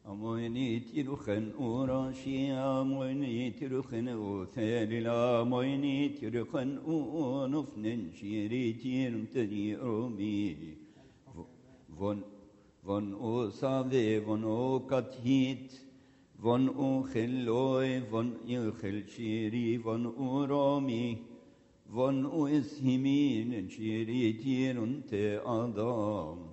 Amoyni tiruchen urashi, amoyni tiruchen uthelila, amoyni tiruchen unufnen shiri tirmtani romi. Von osave, von okathit, von ucheloi, von ilchel shiri, von uromi, von uishimin shiri tirmte adam.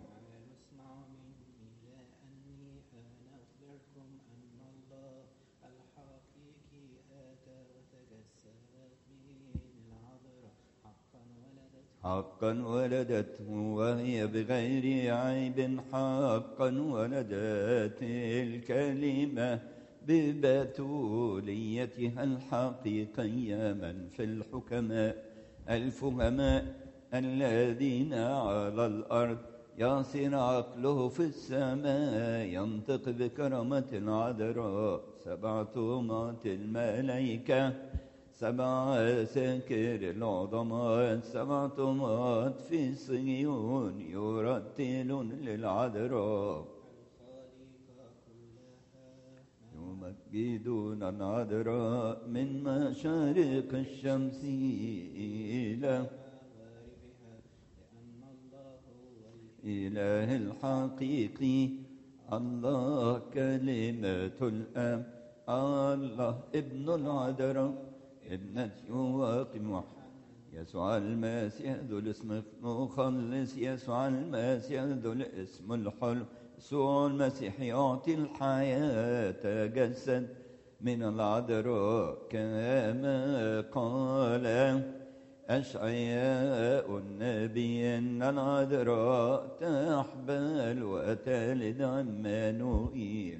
حقا ولدته وهي بغير عيب حقا ولدت الكلمة ببتوليتها الحقيقية من في الحكماء الفهماء الذين على الأرض يصير عقله في السماء ينطق بكرامة العذراء 7 طومات الملائكة 7 سكر العظماء 7 طومات في صهيون يرتلون للعذراء يمجدون العذراء من مشارق الشمس إلى إله الحقيقي الله كلمة الآب الله ابن العذراء ابنة يواقم يسوع المسيح ذو الاسم المخلص يسوع المسيح ذو الاسم الحلو يسوع المسيح يعطي الحياة تجسد من العذراء كما قال أشعياء النبي إن العذراء تحبل وتلد عمانوئيل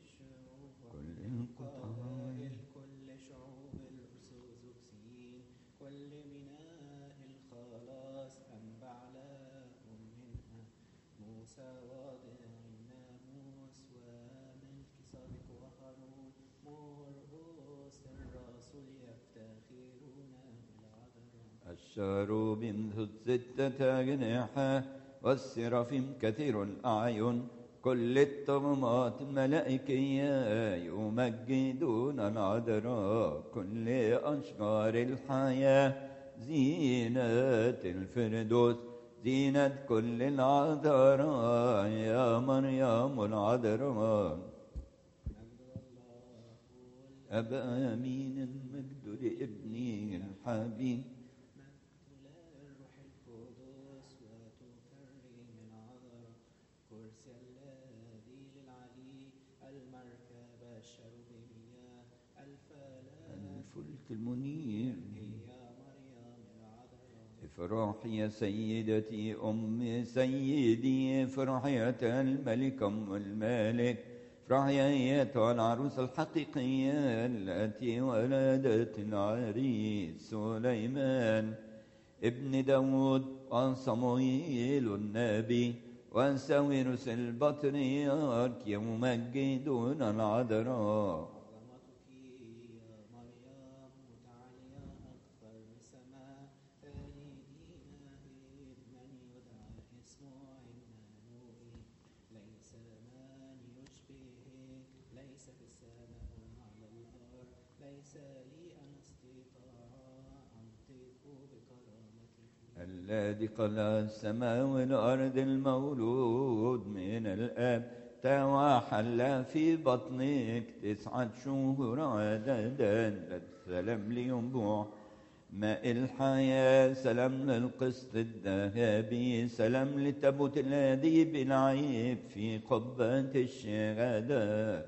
الشاروب ذو 6 أجنحة والسرافيم كثير الأعين كل الطغمات الملائكية يمجدون العذراء كل أشجار الحياة زينة الفردوس زينة كل العذراء يا مريم العذراء أبا أمين المجد لابني الحبيب الفلك المنير افرحي يا سيدتي أم سيدي افرحي يا الملك أم الملك افرحي يا أيتها العروس الحقيقية التي ولدت العريس سليمان ابن داود وصموئيل النبي وساويرس البطريرك يمجدون العذراء الذي خلق السماء والأرض المولود من الآب توحل في بطنك 9 شهور عددا السلام لينبوع ماء الحياة سلام للقسط الذهبي سلام للتابوت الذي بالعيب في قبة الشهادة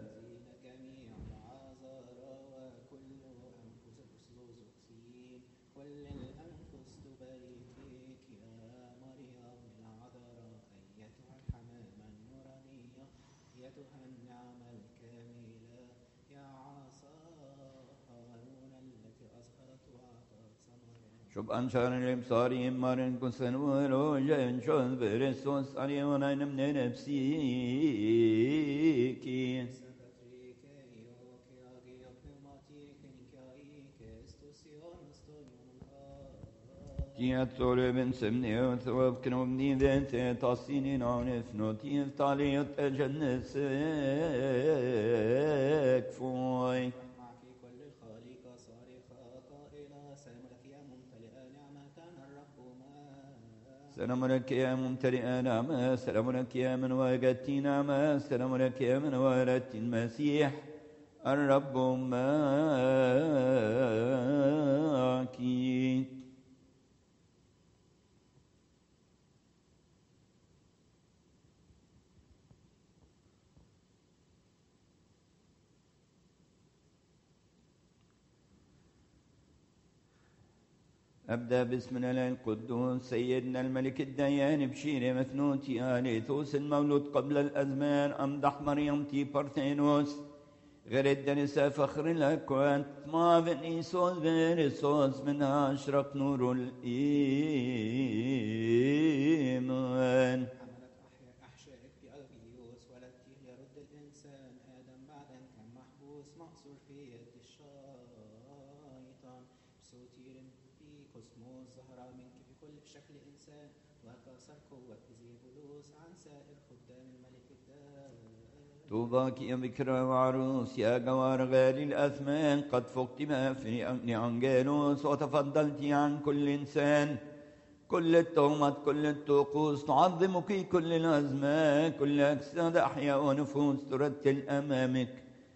شوب أنشار الإبصار مارن كسن ولوجن شون بريسوس أريونا من نفسيكي Tiet sorben semneo thov knomni dente tasinin anef notif taliot ejennesek foy. معك كل الخليقة صارخة قائلة سلام لك يا ممتلئة نعمة الرب معك. سلام لك يا ممتلئ نعمة، سلام لك يا من وجدت نعمة، سلام لك يا من ولدت المسيح الرب معك. أبدأ باسم الله القدوس سيدنا الملك الديان بشير مثنوتي آليثوس المولود قبل الأزمان أمدح مريم تي بارثينوس غير الدنسة فخر الأكوان ما بن إيسوس فيرسوس منها أشرق نور الإيمان. حملت أحشائك بأغيوس ولدته يرد الإنسان آدم بعدا كان محبوس مأسور في يد الشيطان بسوتير في كوسموس ظهر منك في كل شكل إنسان وكسر قوة زيبولوس عن سائر خدام الملك الدائم. طوباك يا بكرة وعروس يا جوار غالي الأثمان قد فقت ما في أنجانوس وتفضلت عن كل إنسان كل التهمات كل الطقوس تعظمك كل الأزمان كل أجساد أحياء ونفوس ترتل أمامك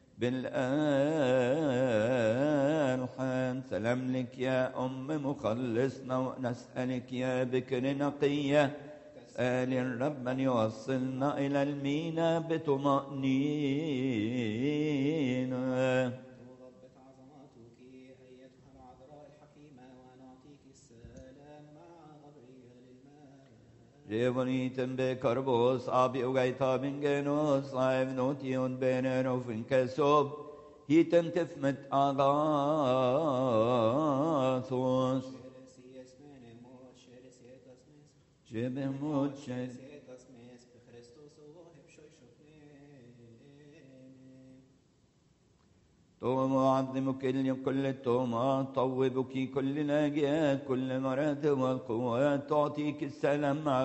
بالألحان. سلام لك يا أم مخلصنا ونسألك يا بكر نقية سأل الرب أن يوصلنا إلى المينا بطمأنينة. ضبت عظماتك أيتها العذراء الحكيمة ونعطيك السلام مع غبريال الماء. جيبونيتن بكربوس أبي أغيطا من جنوس صاحب نوتيون بينينو فين كسوب هيتن تفمت أغاثوس شرسي اسمين موت شرسي تسميس شبه موت شد شرسي تسميس بخريستوس ووهب شوي شفنين. توم أعظمك كل التومات طوبك كل الأجيال كل مراتب والقوات تعطيك السلام مع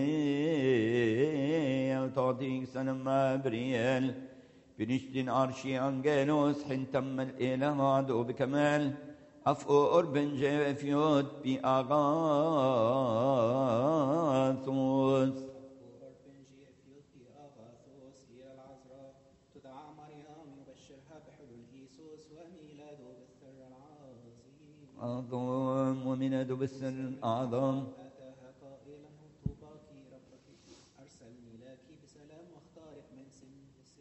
بريال تعطيك السلام مع بريال بنشد عرشي أنجانوس حين تم الإله عدو بكمال أفقو أربن جافيوت بأغاثوس. بنجي إثيوبي أغاثوس هي العذراء تدعى مريم يبشرها بحلول إيسوس وميلاده بالسر العظيم. أعظم ومناد بالسر الأعظم أتاها قائلا طوباك ربك أرسلني لك بسلام واختارك من سن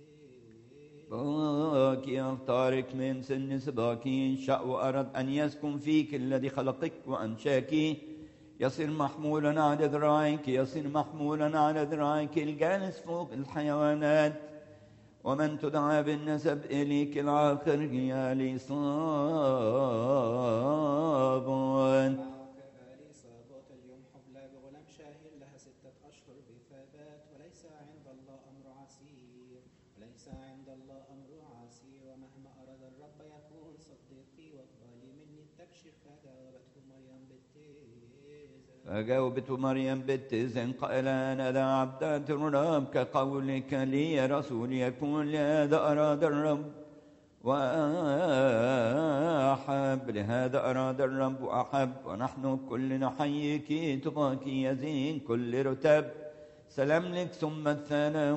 باكي أختارك من سن سباكي شاء وأرد أن يسكن فيك الذي خلقك وأنشاك يصير محمولا على ذراعك يصير محمولا على ذراعك الجالس فوق الحيوانات ومن تدعى بالنسب إليك العاقر يا لصابون. إصابات اليوم حبلى بغلام شاهر لها 6 أشهر بثبات وليس عند الله أمر عسير وليس عند الله أمر عسير ومهما أراد الرب يكون صديقي واقبلي مني التبشير. فجاوبت مريم باتزن قائلا أنا ذا عبدة الرب كقولك لي يا رسول يكون لهذا أراد الرب وأحب لهذا أراد الرب وأحب ونحن كلنا حيك تباك يزين كل رتب. سلام لك ثم السلام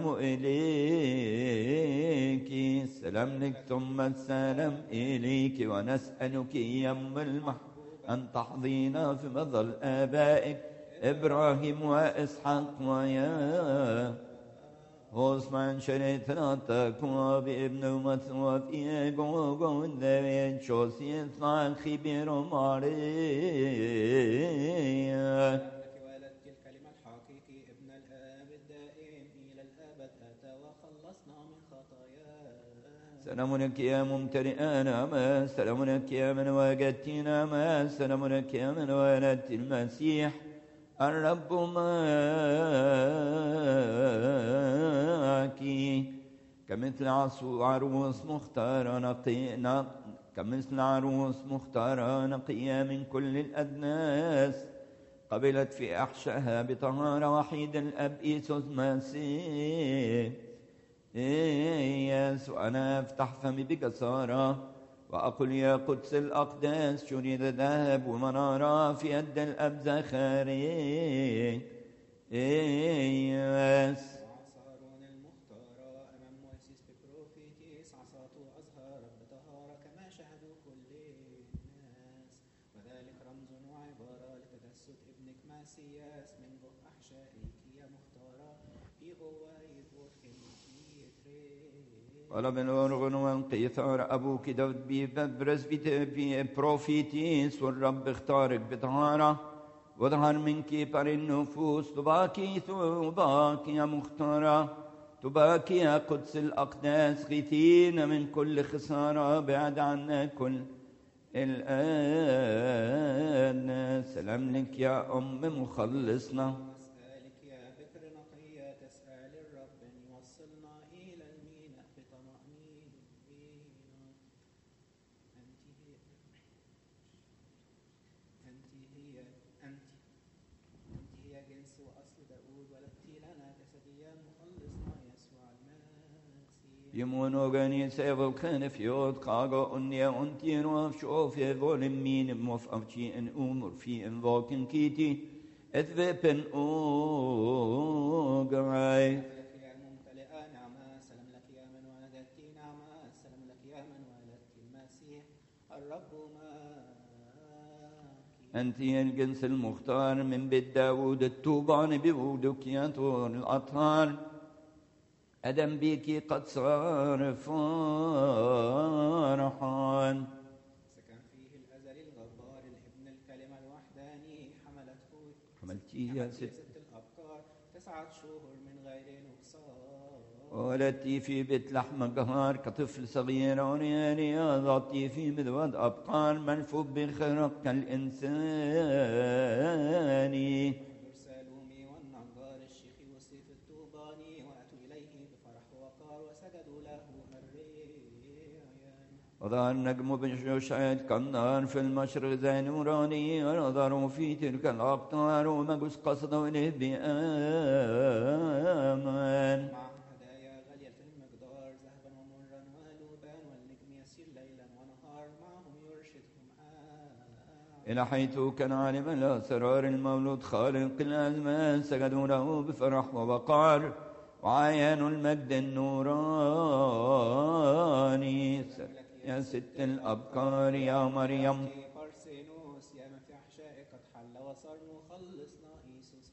إليك سلام لك ثم السلام إليك ونسألك يم المحب أن تحظينا في مظل آبائك إبراهيم وإسحاق ويا Osman şeretrata kuma bi ibn umatwa fi gogo devet şosiyet fan khibiro Maria. ولدت الكلمة الحقيقي ابن الآب الدائم إلى الأبد أتى وخلصنا من خطايانا. سلام لك يا ممتلئ نعمة سلام لك يا من وجدت نعمة سلام لك يا من ولدت المسيح الرب معك. كمثل عروس مختارة كمثل عروس مختارة نقية من كل الأدناس قبلت في أحشائها بطهارة وحيد الأب إيسوس مسيح يسوع أنا أفتح فمي بكسارة وأقول يا قدس الأقداس شريد ذهب ومنارة في يد الأب زخاري يس وعصارون المختارة أمام موسيس ببروفيتيس عصاته أزهار بطهارة كما شهدوا كل الناس وذلك رمز وعبارة لتجسد ابنك ماسياس من جه أحشائك يا مختارة في هو يبور قال من أرغن والقيثار أبوك داود ببرز بروفيتيس والرب اختارك بطهارة وظهر منك بر النفوس تباكي يا مختارة تباكي يا قدس الأقداس غيثين من كل خسارة بعد عنا كل الآن سلام لك يا أم مخلصنا أسألك يا بكر نقية تسأل الرب أن يوصلنا إلى الميناء بطمأنينة أنت هي جنس وأصل داود ولدت لنا جسديا مخلصنا يسوع المسيح يمونو غني سيفل خنف يود قاغو أني أنتين وفشوف يفول مين مفأفتي إن أمر في إن فوكن كيتي اذبن أوغراي لك يا ممتلئة نعمة سلام لك يا من ولدت نعمة سلام لك يا من ولدت المسيح الرب معك أنت الجنس المختار من بيت داود التوبان بودك يا طول الأطهار أدم بيكي قد صار فرحان سكن فيه الأزل الغبار الابن الكلمة الوحداني حملتي يا ست الأبكار 9 شهور من غير نقصان ولدتي في بيت لحم قهار كطفل صغير عرياني ضعتي في مذود أبقار ملفوف بخرق كالإنساني احضر سالومي والنجار الشيخ والسيف الطوباني وأتوا إليه بفرح ووقار وسجدوا له الريان وظهر نجم بشعيد كالنار في المشرق زي نوراني ونظروا في تلك الأقطار ومجوس قصدوا إليه بأمان مع هدايا غالية المقدار ذهبا ومرا ولوبان والنجم يسير ليلا ونهار معهم يرشدهم إلى حيث كان عالم الأسرار المولود خالق الأزمان سجدوا له بفرح ووقار وعاينوا المجد النوراني يا ست الأبكار يا مريم بارسينوس يا من في أحشائك قد حل وصار مخلصنا إيسوس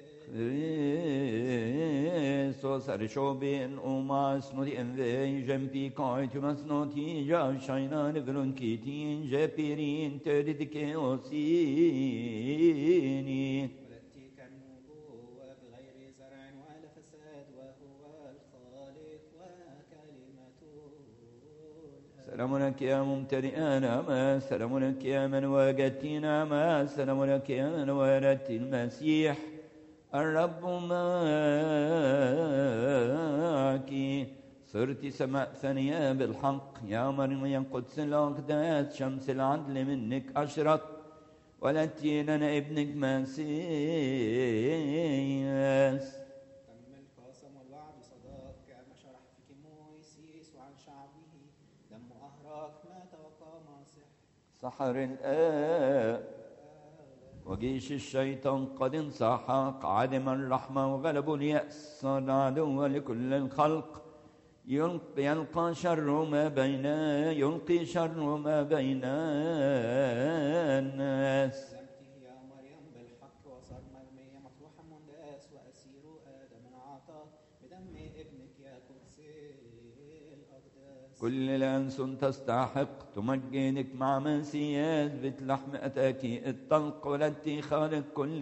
Kristus är sjåben omas nåt en väg jämpi kajtumas nåt hija shainan vrunkitin jepirin tördike osini ولدت كالنبوة بغير زرع ولا فساد وهو الخالق وكلمة سلام لك يا ممتلئ نعمة سلام لك يا من وجدت نعمة سلام لك يا من ولدت المسيح الرب معك صرت سماء ثانية بالحق يا مريم قدس الأقداس شمس العدل منك أشرق ولدت لنا ابنك مسيس تم القسم والوعد صداق كما شرح فيك مويسيس وعن شعبه دم أهراك مات وقام سحر الآب وجيش الشيطان قد انسحق عدم الرحمة وغلب اليأس صار عدو لكل الخلق يلقي شر ما بين الناس لمته يا مريم بالحق وصار مرمية مطروحة منداس وأسير آدم عطاك بدم ابنك يا قدس الأقداس كل لأنس تستحق تمجدك مع مسياس بتلحم أتاكي الطلق ولدتي خالق كل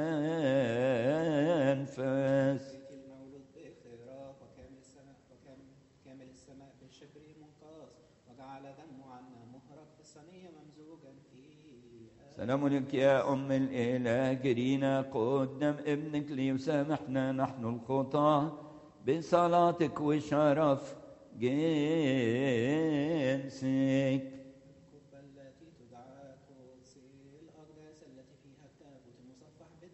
الأنفاس بيت المولود باختراق وكامل السماء بالشبر منقاص وجعل دمه عنا مهرق في الصينية ممزوجا فيه سلام لك يا أم الإله جرينا قدام ابنك ليسامحنا نحن الخطاة بصلاتك وشرف جنسك القبة التي تدعى قدس الأقداس التي فيها التابوت المصفح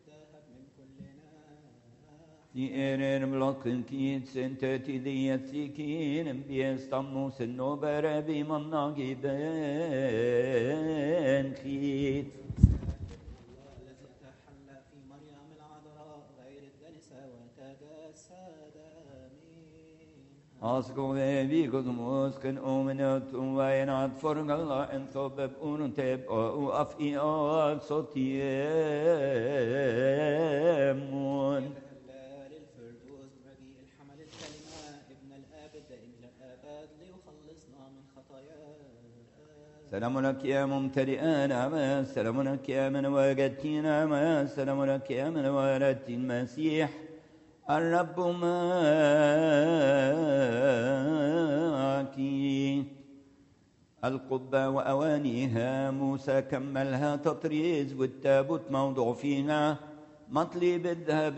Diğer blokın ki senteti diyetikin biestamnus nobere bimanna giben khit. الله الذي تحلى في مريم العذراء غير الدنسة وتجسد منها. Asgo ve vi gudmus kan omenat uvayen at forgalla en tobeb unun teb o af I sotiemun. للفردوس برجيء الحمل الكلمة ابن الآب الدائم إلى الآباد ليخلصنا من خطايانا. سلام لك يا ممتلئا نعما سلام لك يا من وجدتي نعما سلام لك يا من ولدت المسيح الرب معك. القبة وأوانيها موسى كملها تطريز والتابوت موضوع فيها مطلي بالذهب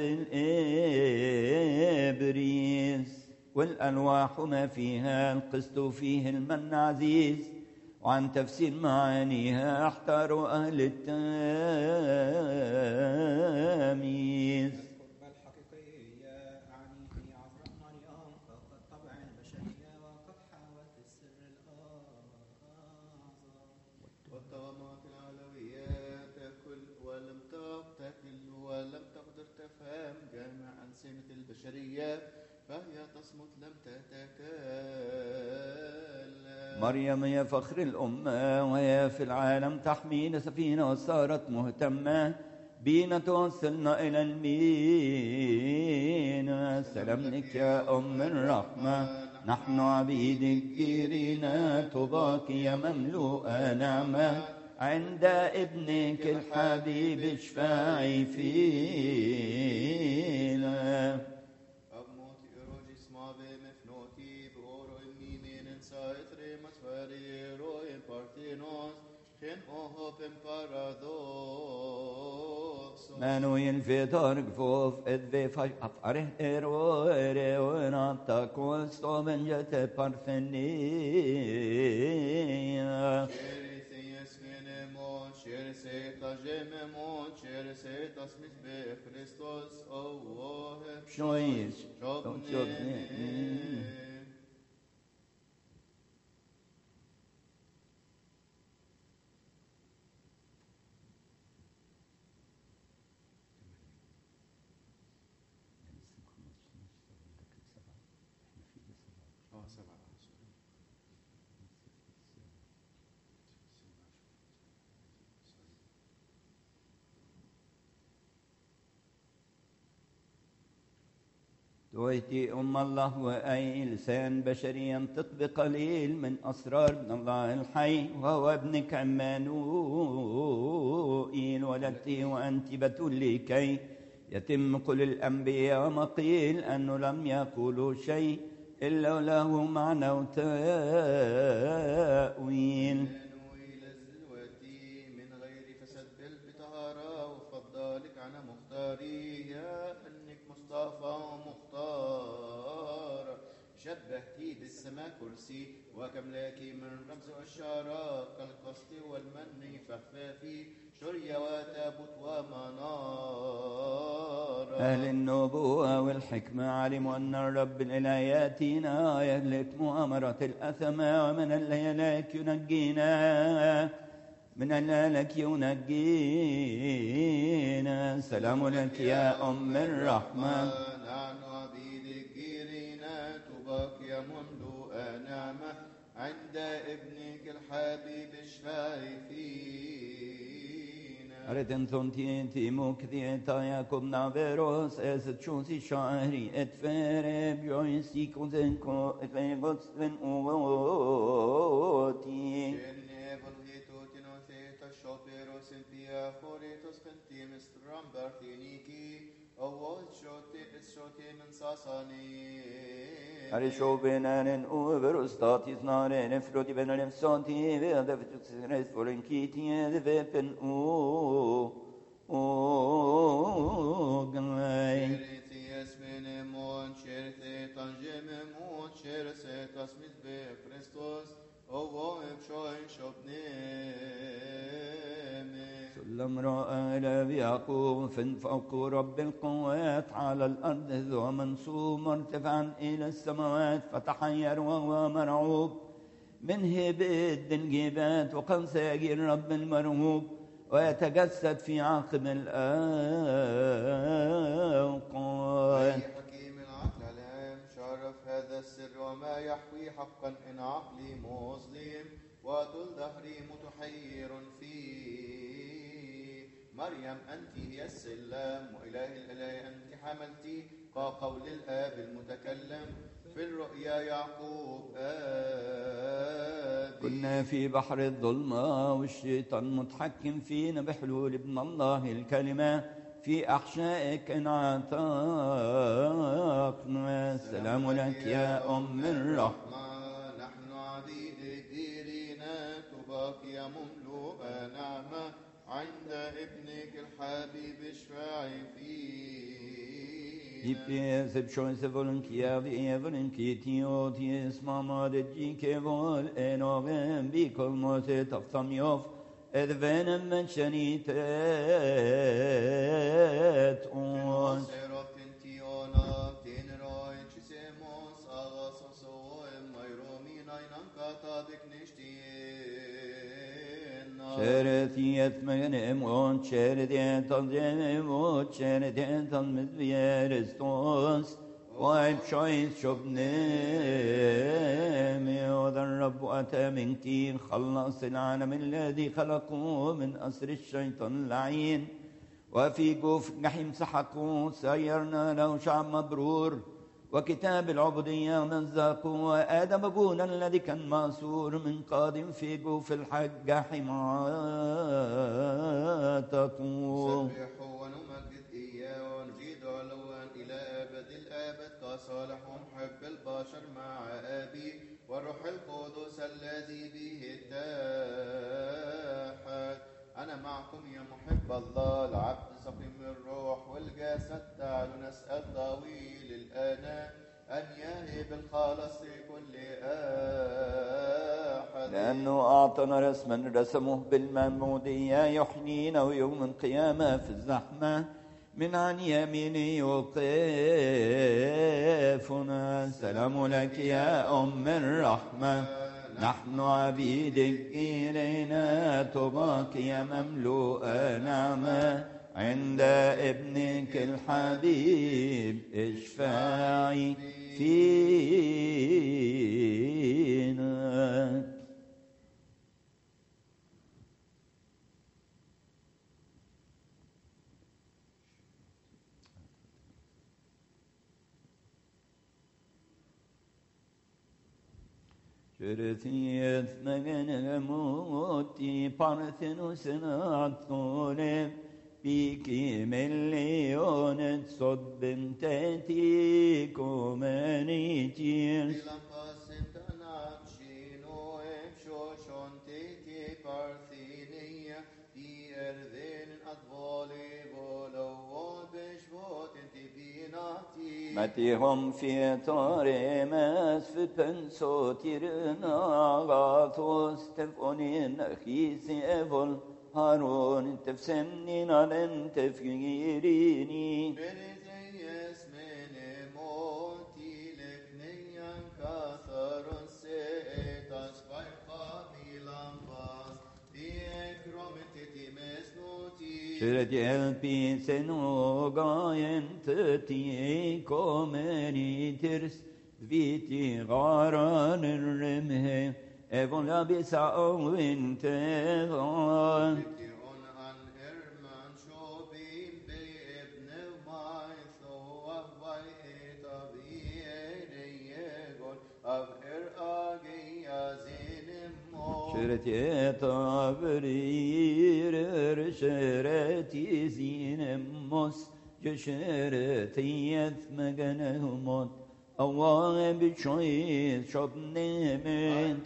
الإبريز والألواح ما فيها القسط فيه المن عزيز وعن تفسير معانيها احتاروا أهل التمييز. القربة الحقيقية أعني هي عذراء مريم فوق الطبع البشرية وقد حاولت السر الأعظم. والطغمات العلوية تأكل ولم تأكل ولم تقدر تفهم جامع أنسمة البشرية فهي تصمت لم تتكلم. مريم يا فخر الأمة وهي في العالم تحمينا سفينة وصارت مهتمة بينا توصلنا إلى المينا. سلام لك يا أم الرحمة نحن عبيدك جيرينا طوباك يا مملوءة نعمة عند ابنك الحبيب اشفعي فينا. أبموتي إروجي سمابي مفنوتي بأورو الميمين سايتري مسفري روين بارتينوس خين أوهوبن بارادوس. منوی الفطار گفت ادوی فاش افاره اروره و نبتا کنستو من جت پرفنیا. شيري سيس فينمون شيري سيتا جيممون شيري سيتا سميت بخريستوس أوه شویش شبني. تويتي أم الله وأي لسان بشري ينطق بقليل من أسرار ابن الله الحي وهو ابنك عمانوئيل ولدتي وأنت بتول لكي يتم كل الأنبياء وما قيل أنه لم يقولوا شيء إلا له معنى وتأويل. إلى الزلوتي من غير فسد بطهارة وفضلك عن مختاري يا أنك مصطفى ومختار شبهتي بالسماء كرسي وكم لك من رمز وإشارة كالقصد والمن فخفافي شرية وتابوت ومنار. أهل النبوة والحكمة علموا أن الرب الإله يأتينا يهلك مؤامرة الأثمة ومن الهلاك ينجينا من الهلاك ينجينا. سلام لك يا أم الرحمة نحن عبيدك جيرينا طوباك يا مملوءة نعمة عند ابنك الحبيب اشفعي فينا. أردن ثنتي مكثيتا ياكم نافيروس أسد شوسي شعري اتفارب جويسي كوزنكو اتفاقص من أوتي. Shoperos in Pia Foritos Pentimis Rambartiniki, Award Shotim and Sasani. Arisho benaren overstatis naren efrodi benaren santi veda vetus foren kiti de vepen gai. Cheritias menemon, cherite tangememon, cherse tasmit be Christos, Ovo em shoin shopneme. امرأة إلى يعقوب فوق رب القوات على الأرض ذو منصوب مرتفعا إلى السماوات فتحير وهو مرعوب من هبد الجبات وقد سيجي الرب المرهوب ويتجسد في عقب الأوقات. أي حكيم العقل العام شرف هذا السر وما يحوي حقا إن عقلي مظلم وطول ظهري متحير فيه. مريم أنت هي السلام وإله الإله أنت حملتي كقول الآب المتكلم في الرؤيا يعقوب آبي. كنا في بحر الظلمة والشيطان متحكم فينا بحلول ابن الله الكلمة في أحشائك إن عتقنا. السلام لك يا أم الرحمة نحن عبيدك ديرنا تباقي مملوءة نعمة عند ابنك الحبيب اشفعي فينا. Ipes choice volunteer the volunteer tis mama de jike vol enovem bikol moset of tamyof edvenem menshanitet on. Şeretiyet menem on şeretiyet alcenem o şeretiyet almizviyerestos وعيب شويس شبنامي وذا الرب أتى منك خلص العالم الذي خلقه من أسر الشيطان اللعين وفي جوف جحيم سحقه سيرنا له شعب مبرور وكتاب العبودية مزقوا وآدم أبونا الذي كان مأسور من قادم في جوف الحج حماتكم. نسبحه ونمجد إياه ونجيد علوا إلى أبد الآبد كصالح محب البشر مع أبي والروح القدس الذي به اتحد. أنا معكم يا محب الله العبد سقيم الروح والجسد تعالوا نسأل طويل الآناء أن يهب الخلاص لكل أحد. لأنه أعطنا رسما رسمه بالمعمودية يحيينا ويوم القيامة في الزحمة من عن يمينه يوقفنا. السلام لك يا أم الرحمة نحن عبيدك إلينا تباقي مملوءة نعمة عند ابنك الحبيب اشفعي فينا. Şerefiyet megene muti parthenusen atkolem biki millionet soddenteti komenitir. Matihom fietoremez fypensotirna gatos tefonin achisi evol harun tefsemnin alen tefgirini. Şeret elpi senogayen teti komenitirz viti garan remhe evola bisa'in tevan. Şereti tabrir şereti zinemos şereti yetmegenehumot Allah biçoy şobnemen.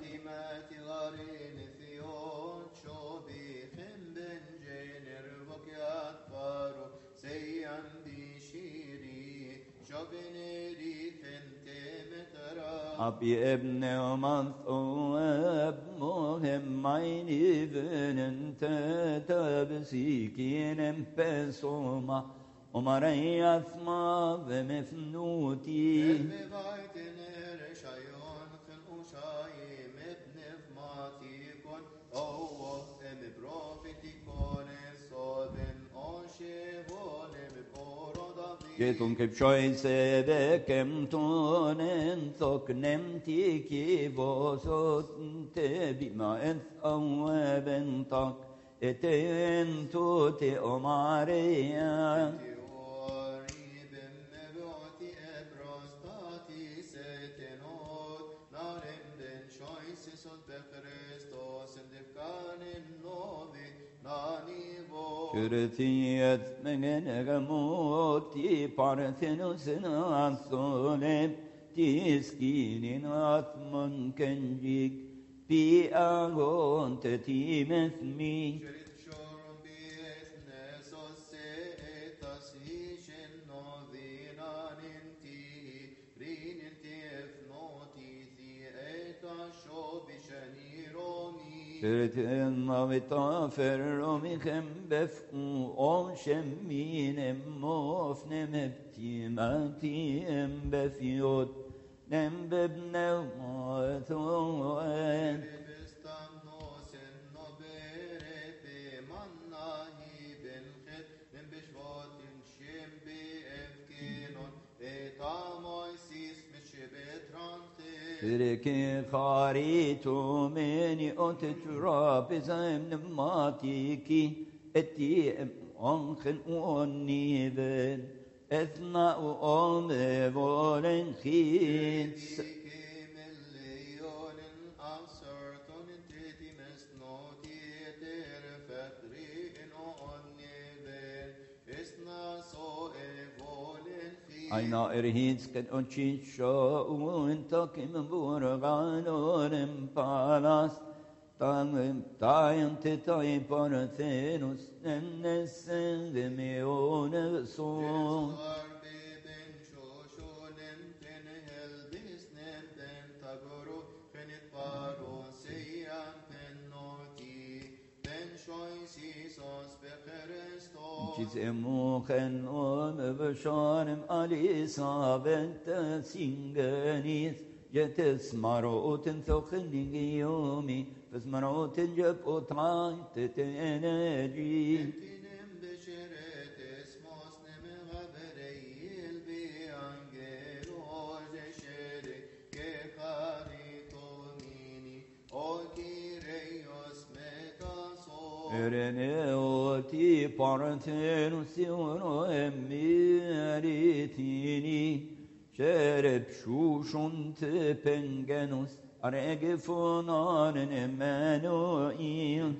أبي ابن ومثوب مهم عيني بنت تبسيكين بسوما ومري أثما بمفنوتي جيتون كبشوي سبكم تونن ثق نمتي كيفوسوت بما انت أوابن طق اتين توتي أماريا شرتيت من غموتي بارثنوس نعصولب تسكين عثمن كنجيك بي أغون تتي مثمي شرتنا بطافر ومخم بفقو أو شمين موف نمبتي ماتي بفيوت نمببنا وثوان شركي خاريتو مني أتتراب زمن ماتيكي اتي أنخن ونيبن اثناء أمي بولن خيس Aina erhitsken och chicho untokim burganum palas tangim taim titai parthenus nennesen demeone so Cizemuchen bشارم Elisabeth singenis jetes maroten thochen yomi fes maroten jep otrait teneji Ereneoti parthenus iono emeritini Şerep şuşunt pengenus aregefonan Emmanuel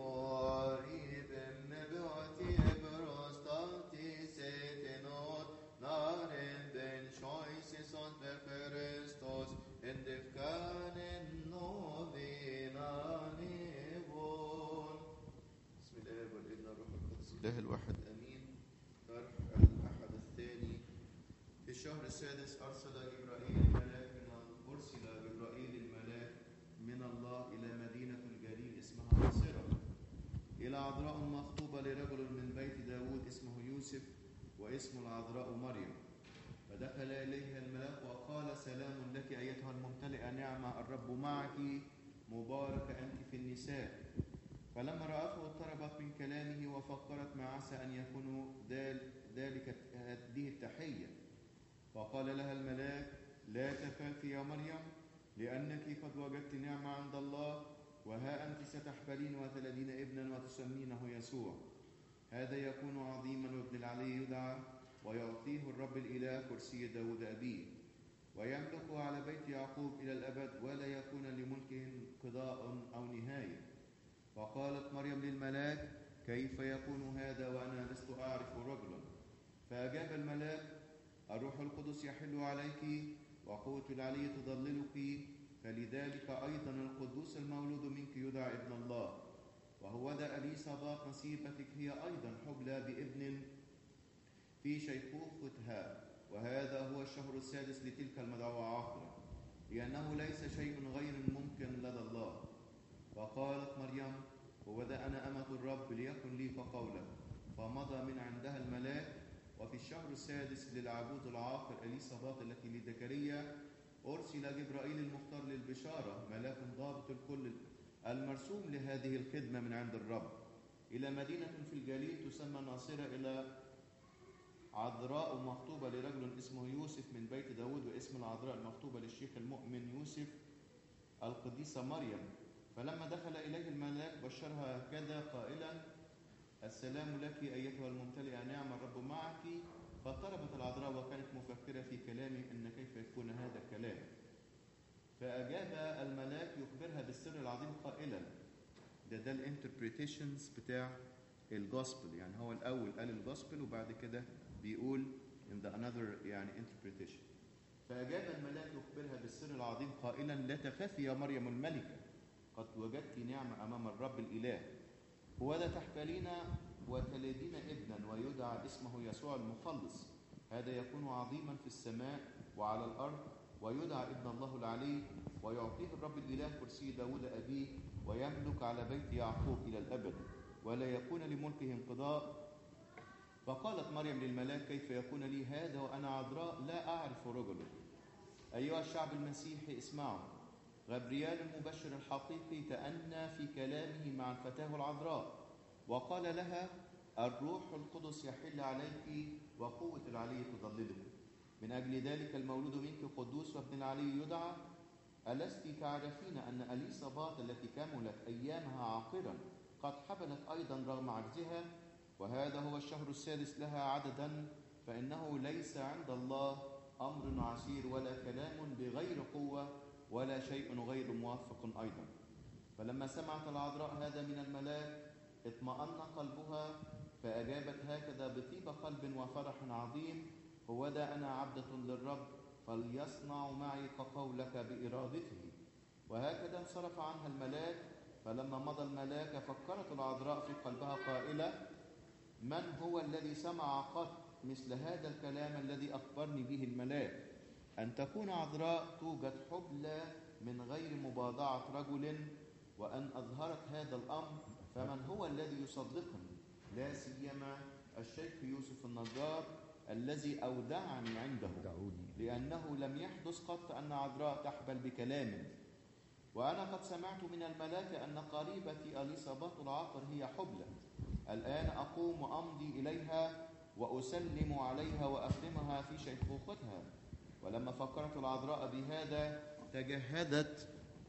الله الواحد امين. فرح الاحد الثاني في الشهر السادس ارسل جبرائيل الملاك ارسل جبرائيل الملاك من الله الى مدينه الجليل اسمها ناصره الى عذراء مخطوبه لرجل من بيت داود اسمه يوسف واسم العذراء مريم. فدخل اليها الملاك وقال سلام لك ايتها الممتلئه نعمه الرب معك مباركه انت في النساء. فلما رأته اضطربت من كلامه وفكرت ما عسى أن يكون ذلك هذه التحية. فقال لها الملاك لا تخافي يا مريم لأنك قد وجدت نعمة عند الله وها أنت ستحبلين وتلدين ابنا وتسمينه يسوع. هذا يكون عظيما وابن العلي يدعى ويعطيه الرب الإله كرسي داود أبيه ويملك على بيت يعقوب إلى الأبد ولا يكون لملكه انقضاء أو نهاية. فقالت مريم للملاك كيف يكون هذا وأنا لست أعرف رجلا؟ فأجاب الملاك الروح القدس يحل عليك وقوة العلي تضللك فلذلك أيضا القدوس المولود منك يدعى ابن الله. وهوذا أليصابات نصيبتك هي أيضا حبلى بابن في شيخوختها وهذا هو الشهر السادس لتلك المدعوة عقلا لأنه ليس شيء غير ممكن لدى الله. فقالت مريم: هوذا أنا أمة الرب، ليكن لي كقولك. فمضى من عندها الملاك. وفي الشهر السادس للعجوز العاقر إليصابات التي لزكريا أرسل جبرائيل المختار للبشارة، ملاك ضابط الكل المرسوم لهذه الخدمة من عند الرب، إلى مدينة في الجليل تسمى ناصرة، إلى عذراء مخطوبة لرجل اسمه يوسف من بيت داود، واسم العذراء المخطوبة للشيخ المؤمن يوسف القديسة مريم. فلما دخل إليه الملاك بشرها هكذا قائلا: السلام لك أيتها الممتلئة نعمة، الرب معك. فاضطربت العذراء وكانت مفكرة في كلامه إن كيف يكون هذا الكلام. فأجاب الملاك يخبرها بالسر العظيم قائلا، ده الانتربريتيشنز بتاع الجوسبل، يعني هو الأول قال الجوسبل وبعد كده بيقول in the another يعني interpretation. فأجاب الملاك يخبرها بالسر العظيم قائلا: لا تخافي يا مريم الملكة، قد وجدت نعمة أمام الرب الإله. هوذا تحبلين وتلدين ابنا ويدعى اسمه يسوع المخلص. هذا يكون عظيما في السماء وعلى الأرض، ويدعى ابن الله العلي، ويعطيه الرب الإله كرسي داود أبيه، ويملك على بيت يعقوب إلى الأبد، ولا يكون لملكه انقضاء. فقالت مريم للملاك: كيف يكون لي هذا وأنا عذراء لا أعرف رجلا؟ أيها الشعب المسيحي اسمعوا. غبريال المبشر الحقيقي تأنى في كلامه مع الفتاة العذراء، وقال لها: الروح القدس يحل عليك، وقوة العلي تظللك. من أجل ذلك المولود منك قدوس، وابن العلي يدعى. ألست تعرفين أن إليصابات التي كملت أيامها عاقرا قد حبلت أيضا رغم عجزها؟ وهذا هو الشهر السادس لها عددا. فإنه ليس عند الله أمر عسير، ولا كلام بغير قوة، ولا شيء غير موافق أيضا. فلما سمعت العذراء هذا من الملاك اطمأن قلبها، فأجابت هكذا بطيب قلب وفرح عظيم: هوذا أنا عبدة للرب، فليصنع معي كقولك بإرادته. وهكذا انصرف عنها الملاك. فلما مضى الملاك فكرت العذراء في قلبها قائلة: من هو الذي سمع قط مثل هذا الكلام الذي أخبرني به الملاك، أن تكون عذراء توجد حبلى من غير مباضعة رجل؟ وأن أظهرت هذا الأمر، فمن هو الذي يصدقني؟ لا سيما الشيخ يوسف النجار الذي أودعني عنده، لأنه لم يحدث قط أن عذراء تحبل بكلام. وأنا قد سمعت من الملاك أن قريبتي إليصابات العاقر هي حبلى. الآن أقوم وأمضي إليها وأسلم عليها وأخدمها في شيخوختها. ولما فكرت العذراء بهذا تجهدت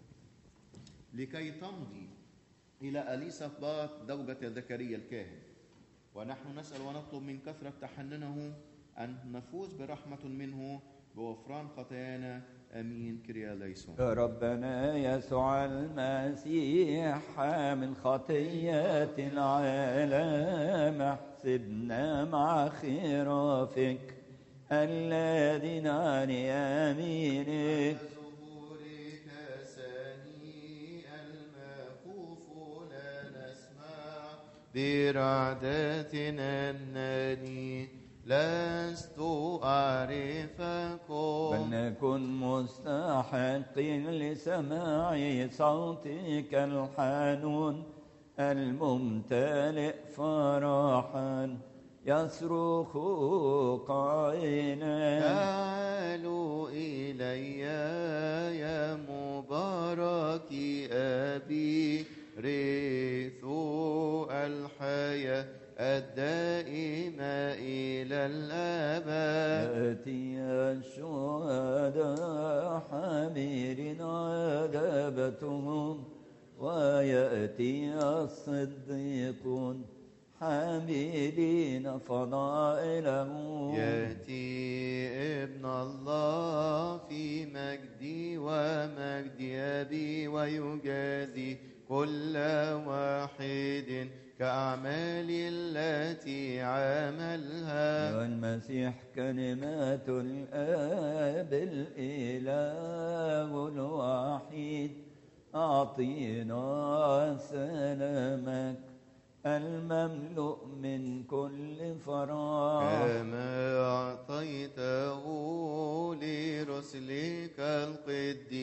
لكي تمضي إلى إليصابات زوجة زكريا الكاهن. ونحن نسأل ونطلب من كثرة تحننه أن نفوز برحمة منه بغفران خطايانا. آمين. كريا ليسون. ربنا يسوع المسيح حامل خطية العالم، احسبنا مع خرافك الذين عن يمينك ظهورك سني المخوف لا نسمع برعدتنا أنني لست أعرفكم، بل نكن مستحقين لسماع صوتك الحنون الممتلئ فرحا، يصرخ قائلا: تعالوا إلي يا مبارك أبي، رثوا الحياة الدائمة إلى الأبد. يأتي الشهداء حاملين عذابتهم، ويأتي الصديقون حاملين فضائلهم. يأتي ابن الله في مجدي ومجد أبي، ويجازي كل واحد كأعمال التي عملها. والمسيح كلمات الآب الإله الوحيد، أعطينا سلامك المملوء من كل فراغ، كما أعطيته لرسلك القديسين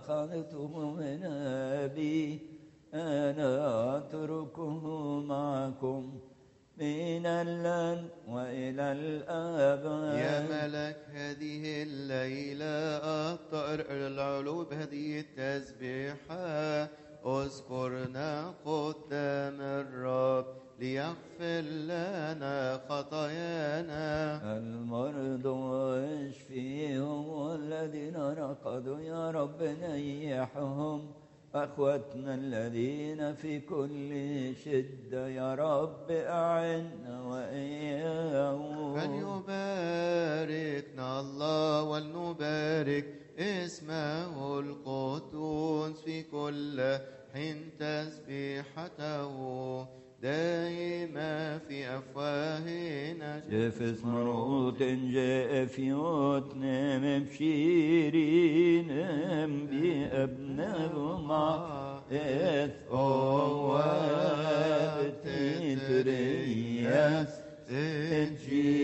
أخذته من أبي أنا أتركه معكم من الآن وإلى الأبد. يا ملك هذه الليلة أطر العلو بهذه التسبيحة اذكرنا قدام الرب ليغفر لنا خطايانا. المرضى اشفيهم والذين رقدوا يا رب نيحهم. أخوتنا الذين في كل شدة يا رب أعنا وإياهم. فليباركنا الله ولنبارك اسمه القدوس في كل حين تسبيحته دائما في أفواهنا. جفس مرؤوت جاء في وطن مبشرين بأبناء مع أواب تترياس